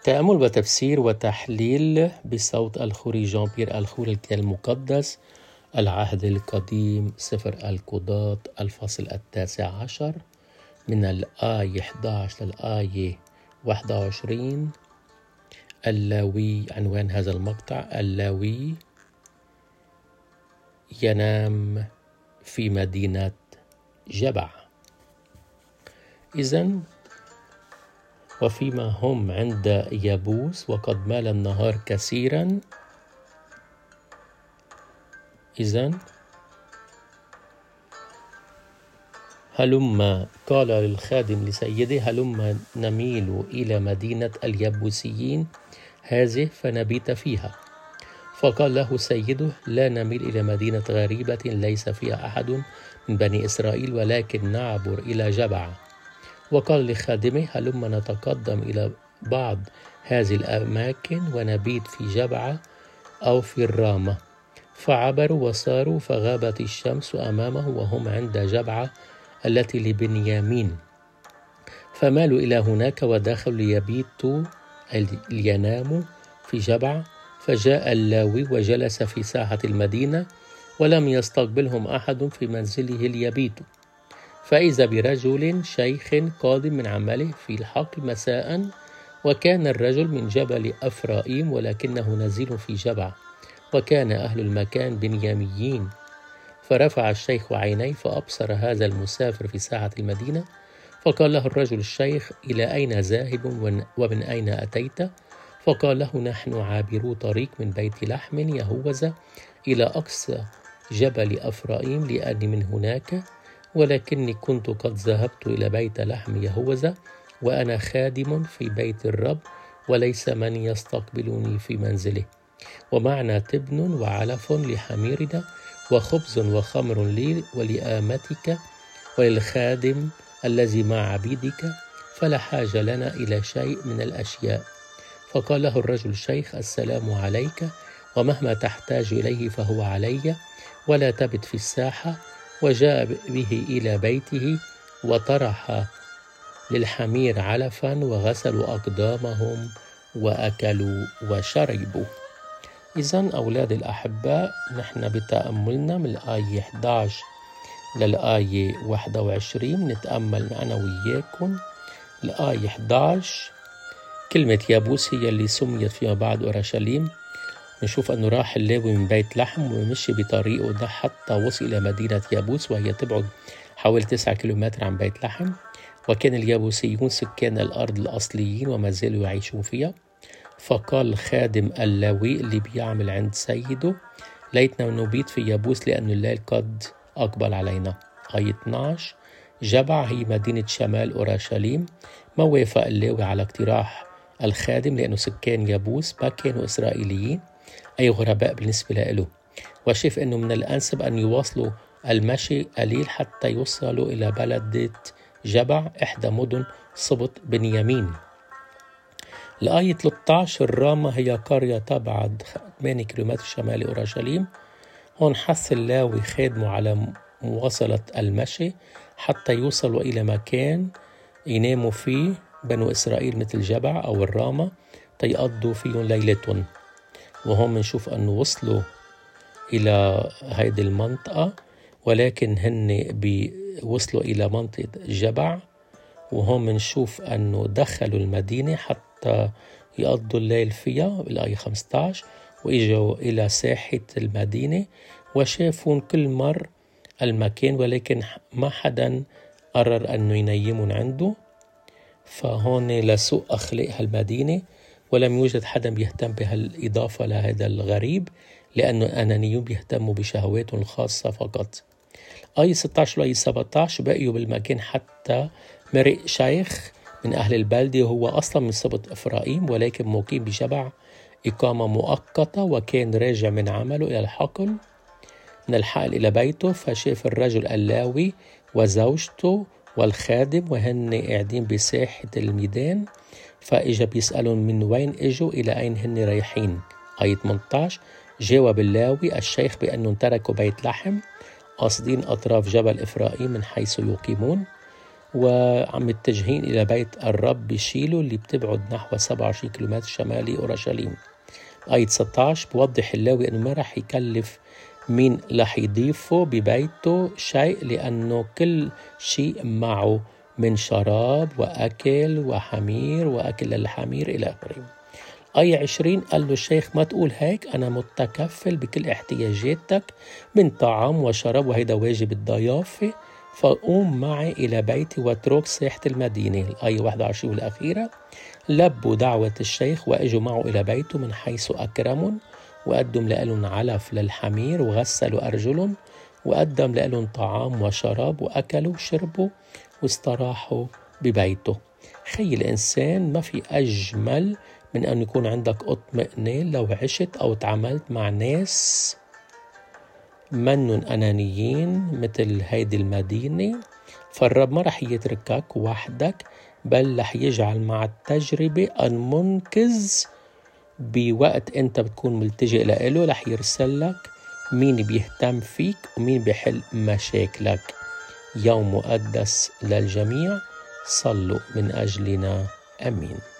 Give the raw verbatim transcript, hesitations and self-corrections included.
تأمل وتفسير وتحليل بصوت الخوري جان بيير الخوري الكتاب المقدس العهد القديم سفر القضاة الفصل التاسع عشر من الآية إحدى عشر للآية واحد وعشرين. اللاوي، عنوان هذا المقطع: اللاوي ينام في مدينة جبع. إذن وفيما هم عند يبوس وقد مال النهار كثيرا، إذن هلما قال للخادم لسيده: هلما نميل إلى مدينة اليبوسيين هذه فنبيت فيها. فقال له سيده: لا نميل إلى مدينة غريبة ليس فيها أحد من بني إسرائيل، ولكن نعبر إلى جبع. وقال لخادمه: هلما نتقدم إلى بعض هذه الأماكن ونبيت في جبعة أو في الرامة. فعبروا وصاروا، فغابت الشمس أمامه وهم عند جبعة التي لبنيامين، فمالوا إلى هناك ودخلوا ليبيتوا ليناموا في جبعة. فجاء اللاوي وجلس في ساحة المدينة، ولم يستقبلهم أحد في منزله ليبيتوا. فإذا برجل شيخ قادم من عمله في الحقل مساء، وكان الرجل من جبل أفرائيم ولكنه نزيل في جبع، وكان أهل المكان بنياميين. فرفع الشيخ عينيه فأبصر هذا المسافر في ساحة المدينة، فقال له الرجل الشيخ: إلى أين ذاهب ومن أين أتيت؟ فقال له: نحن عابرو طريق من بيت لحم يهوذا إلى أقصى جبل أفرائيم، لأني من هناك، ولكني كنت قد ذهبت إلى بيت لحم يهوذا وأنا خادم في بيت الرب، وليس من يستقبلني في منزله، ومعنا تبن وعلف لحميرنا وخبز وخمر لي ولآمتك وللخادم الذي مع عبيدك، فلا حاجة لنا إلى شيء من الأشياء. فقال له الرجل الشيخ: السلام عليك، ومهما تحتاج إليه فهو علي، ولا تبت في الساحة. وجاء به إلى بيته وطرح للحمير علفا، وغسلوا أقدامهم وأكلوا وشربوا. إذن أولاد الأحباء، نحن بتأملنا من الآية إحدى عشر للآية واحد وعشرين. نتأمل أنا وياكم الآية إحدى عشر. كلمة يبوس هي اللي سميت فيما بعد أورشليم. نشوف أنه راح اللاوي من بيت لحم ومشي بطريقه ده حتى وصل إلى مدينة يبوس، وهي تبعد حوالي تسعة كيلومتر عن بيت لحم. وكان اليبوسيون سكان الأرض الأصليين وما زالوا يعيشون فيها. فقال خادم اللاوي اللي بيعمل عند سيده: ليتنا نبيت في يبوس لأن الليل قد أقبل علينا. آية اثني عشر: جبع هي مدينة شمال أورشليم. ما وافق اللاوي على اقتراح الخادم، لأنه سكان يبوس ما كانوا إسرائيليين، أي غرباء بالنسبة له، وشاف أنه من الأنسب أن يواصلوا المشي قليل حتى يوصلوا إلى بلدة جبع، إحدى مدن سبط بنيامين. الآية ثلاثة عشر: الرامة هي قرية تبعد ثمانية كيلومتر شمال أورشليم. هون حث اللاوي خادمه على مواصلة المشي حتى يوصلوا إلى مكان يناموا فيه بنو إسرائيل مثل جبع أو الرامة تيقضوا فيهم ليلتهم. وهم منشوف أنه وصلوا إلى هذه المنطقة، ولكن هن وصلوا إلى منطقة جبع، وهم منشوف أنه دخلوا المدينة حتى يقضوا الليل فيها بالآية خمسة عشر. وإجوا إلى ساحة المدينة وشافون كل مر المكان، ولكن ما حدا قرر أنه ينيمون عنده. فهون لسوء أخلاق هالمدينة، ولم يوجد حدا بيهتم بهالإضافة لهذا الغريب، لأنه أنانيون بيهتموا بشهواتهم الخاصة فقط. آية ستة عشر وآية سبعة عشر: بقيوا بالمكان حتى مرق شيخ من أهل البلدة، وهو أصلا من سبط إفرائيم ولكن مقيم بجبع إقامة مؤقتة، وكان راجع من عمله إلى الحقل من الحقل إلى بيته. فشاف الرجل اللاوي وزوجته والخادم وهن قاعدين بساحة الميدان، فإجا بيسألون من وين إجوا، إلى أين هن رايحين. آية ثمانية عشر: جاوب اللاوي الشيخ بأنهم تركوا بيت لحم قاصدين أطراف جبل إفرائيم من حيث يقيمون. وعم متجهين إلى بيت الرب بشيلو اللي بتبعد نحو سبعة وعشرين كيلومتر شمالي أورشليم. آية ستة عشر بوضح اللاوي أنه ما رح يكلف مين رح يضيفه ببيته شيء، لأنه كل شيء معه من شراب وأكل وحمير وأكل للحمير إلى آخره. آية عشرين قال له الشيخ ما تقول هيك، أنا متكفل بكل احتياجاتك من طعام وشراب، وهيدا واجب الضيافة، فقوم معي إلى بيتي واترك ساحة المدينة. الآية واحد وعشرين والأخيرة لبوا دعوة الشيخ وأجوا معه إلى بيته من حيث أكرمهم، وقدم لهم علف للحمير وغسلوا أرجلهم، وقدم لهم طعام وشراب، وأكلوا وشربوا واستراحوا ببيته. خي الإنسان ما في أجمل من أن يكون عندك اطمئنان لو عشت أو تعاملت مع ناس منن أنانيين مثل هيدي المدينة، فالرب ما رح يتركك وحدك، بل رح يجعل مع التجربة المنقذ بوقت أنت بتكون ملتجئ له، رح يرسل لك مين بيهتم فيك ومين بيحل مشاكلك. يوم مقدس للجميع، صلوا من أجلنا، أمين.